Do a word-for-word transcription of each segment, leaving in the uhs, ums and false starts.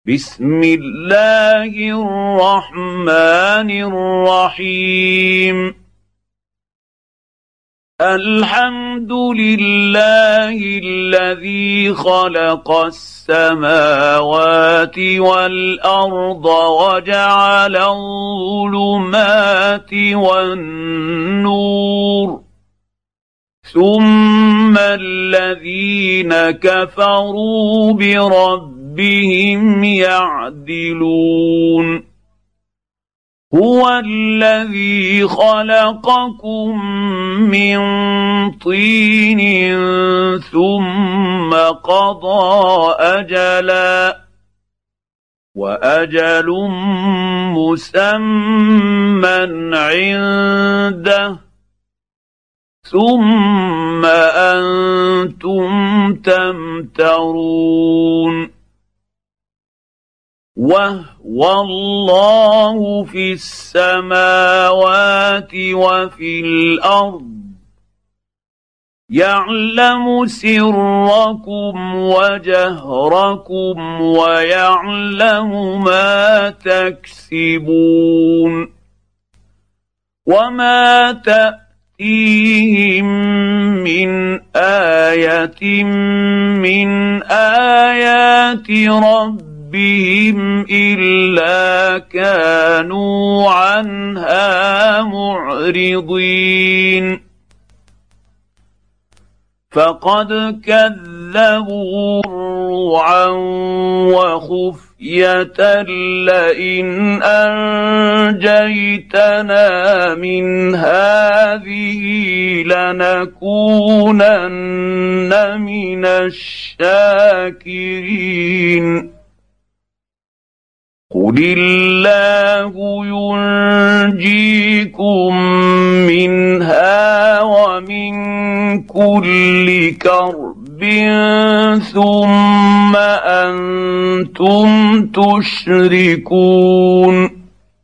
بسم الله الرحمن الرحيم الحمد لله الذي خلق السماوات والأرض وجعل الظلمات والنور ثم الذين كفروا بربهم يعدلون هو الذي خلقكم من طين ثم قضى أجلا وأجل مسمى عنده ثم أنتم تمترون وهو الله في السماوات وفي الأرض يعلم سركم وجهركم ويعلم ما تكسبون وما تأتيهم من آية من آيات ربهم بهم إلا كانوا عنها معرضين فقد كذبوا رعا وخفية لئن أنجيتنا من هذه لنكونن من الشاكرين قل الله ينجيكم منها ومن كل كرب ثم أنتم تشركون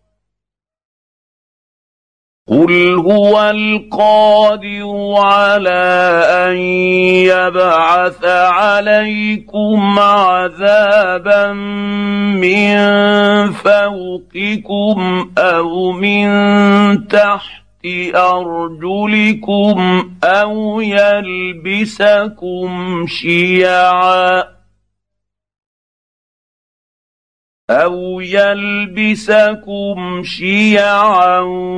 قل هو القادر على أن يبعث عليكم عذابا من فوقكم أو من تحت أرجلكم أو يلبسكم شيعا أو يلبسكم شيعا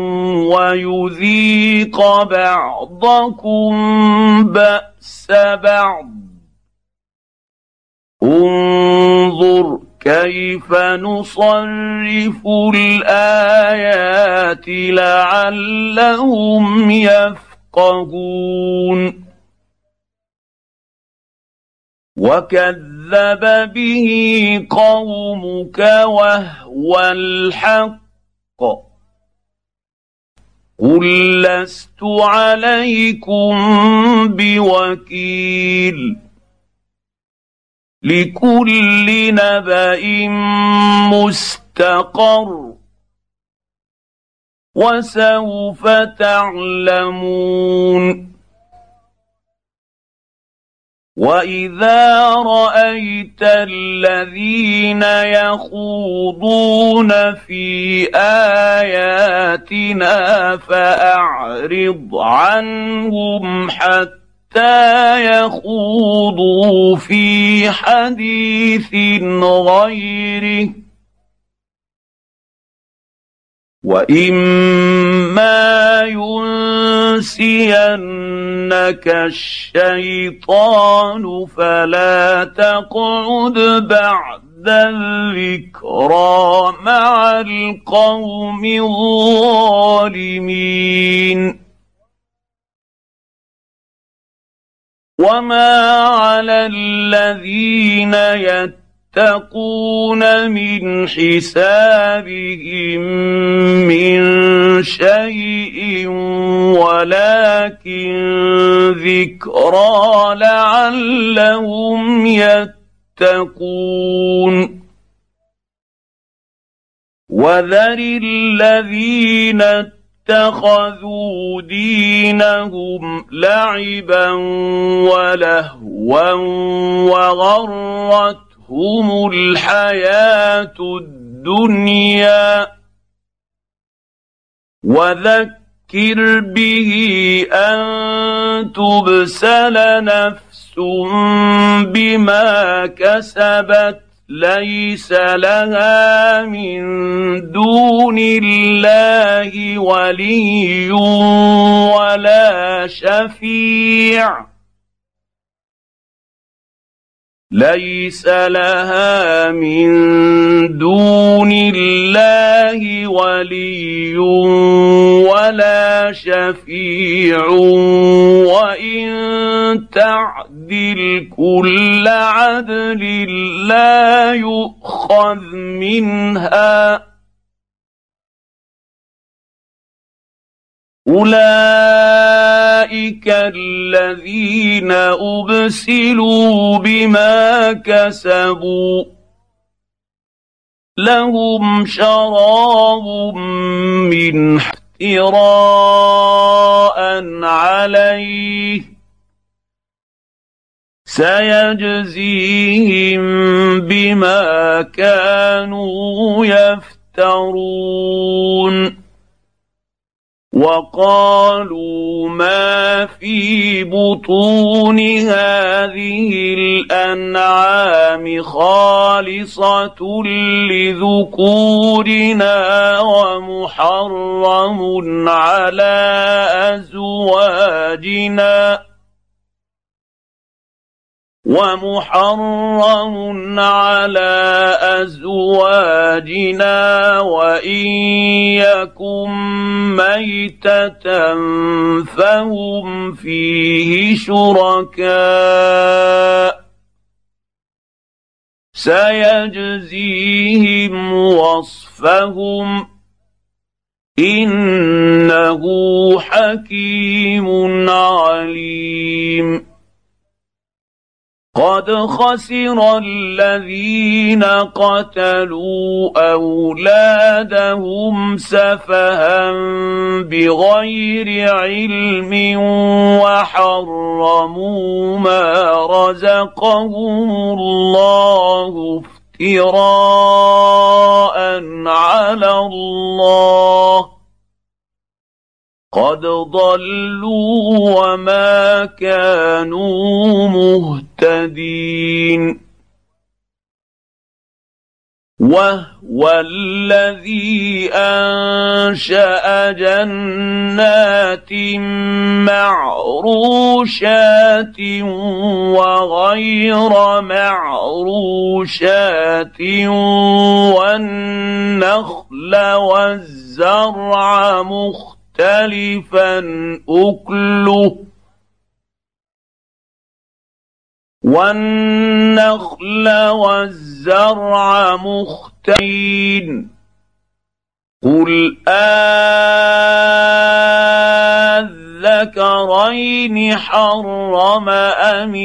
ويذيق بعضكم بأس بعض انظر كيف نصرف الآيات لعلهم يفقهون وكذب به قومك وهو الحق قل لست عليكم بوكيل لكل نبأ مستقر وسوف تعلمون وإذا رأيت الذين يخوضون في آياتنا فأعرض عنهم حتى يخوضوا في حديث غيره وإما ينسينك الشيطان فلا تقعد بعد الذكرى مع القوم الظالمين وما على الذين يتقون يتقون من حسابهم من شيء ولكن ذكرى لعلهم يتقون وذر الذين اتخذوا دينهم لعبا ولهوا وغرتهم غرتهم الحياة الدنيا وذكر به أن تبسل نفس بما كسبت ليس لها من دون الله ولي ولا شفيع ليس لها من دون الله ولي ولا شفيع وإن تعدل كل عدل لا يؤخذ منها أولئك الذين أبسلوا بما كسبوا لهم شراب من احتراء عليه سيجزيهم بما كانوا يفترون وقالوا ما في بطون هذه الأنعام خالصة لذكورنا ومحرم على أزواجنا ومحرم على أزواجنا وإن يكن ميتة فهم فيه شركاء سيجزيهم وصفهم إنه حكيم عليم قد خسر الذين قتلوا أولادهم سفها بغير علم وحرموا ما رزقهم الله افتراء على الله قد ضلوا وما كانوا مهتدين وهو الذي أنشأ جنات معروشات وغير معروشات والنخل والزرع مختلفا مختلفا أكله والنخل والزرع مختلفين قل أذكرين حرم أم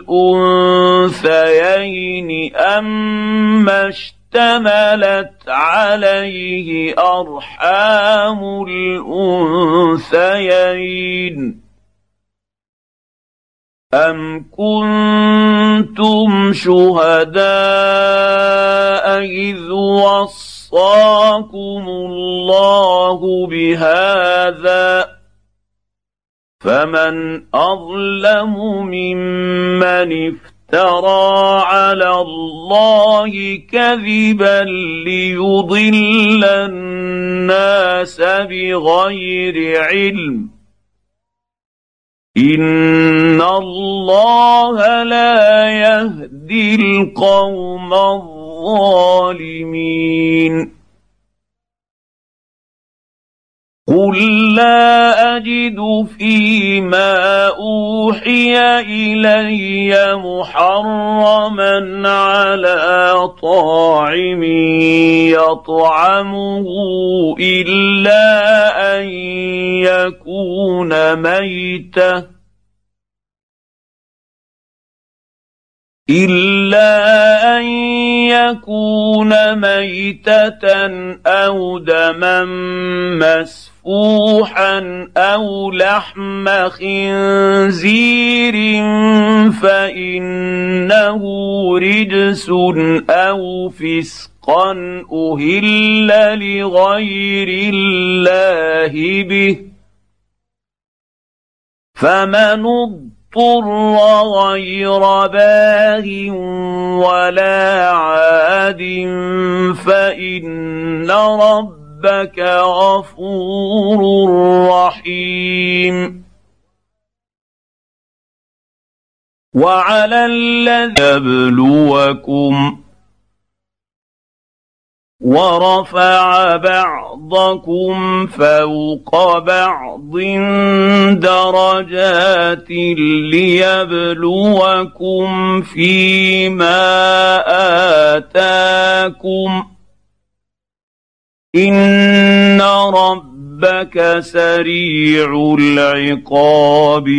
الأنثيين أما اشتملت عليه أرحام الأنثيين أم كنتم شهداء إذ وصاكم الله بهذا فمن أظلم ممن افترى على الله كذبا ليضل الناس بغير علم إن الله لا يهدي القوم الظالمين قل لا أجد فيما أوحي إلي محرما على طاعم يطعمه إلا أن يكون ميتة إلا أن يكون ميتة أو دما مسفوحا مسفوحا أو لحم خنزير فإنه رجس أو فسقا أهل لغير الله به، فمن اضطر غير باغ ولا عاد فإن ربك غفور رحيم. وعلى الذي يبلوكم ورفع بعضكم فوق بعض درجات ليبلوكم فيما آتاكم إن ربك سريع العقاب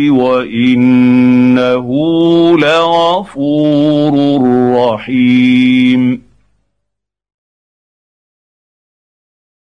وإنه لغفور رحيم.